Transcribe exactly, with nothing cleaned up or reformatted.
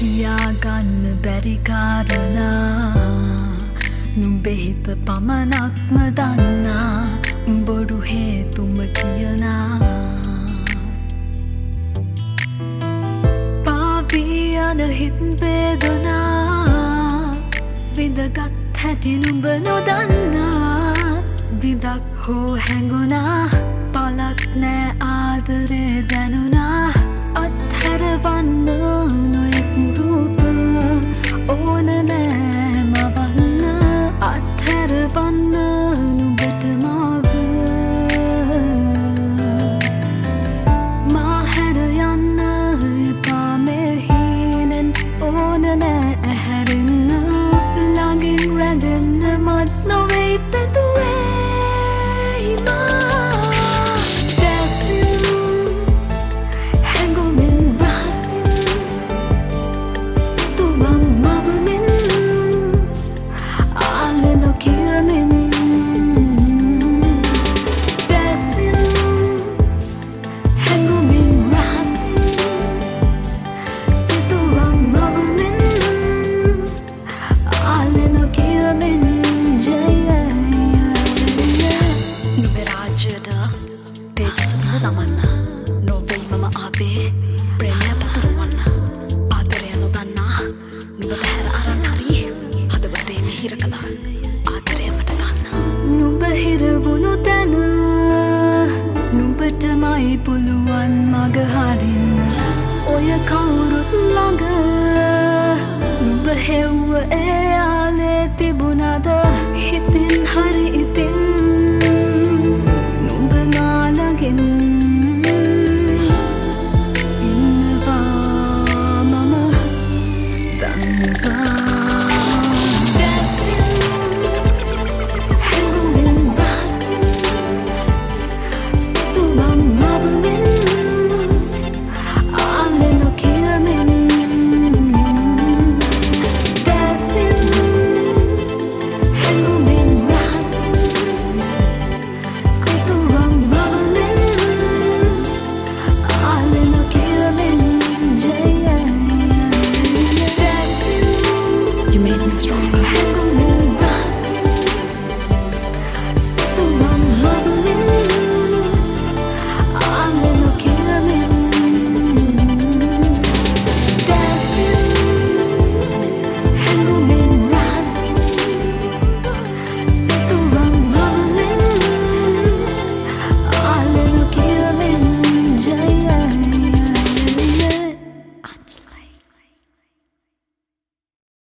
තියාගන්න බැරි කාරණා නුඹේ හිත පමණක්ම දන්නා බොරු හේතුම කියනා පාවී යන හිත් වේදනා විඳගත් හැටි නුඹ නොදන්නා විඳක් හෝ හැඟුණා පලක් නෑ ආදරේ දැනුණා අත්හැරවන්න නොයෙක් රූප ඕන නෑ මවන්න අත්හැරවන්න නුඹට මාව මා හැර යන්න එපා මේ හීනෙන් ඕන නෑ ඇහැරෙන්න ළඟින් රැඳෙන්න මත් නොවෙයි පැතුවේ නුඹටමයි පුළුවන් මග හරින්න ඔය කවුරුත් ළඟ නුඹ හෙව්ව එයාලේ තිබුණද හිතින් හරි ඉතින් නුඹ නාලගෙන් ඉන්නවා මම දන්නවා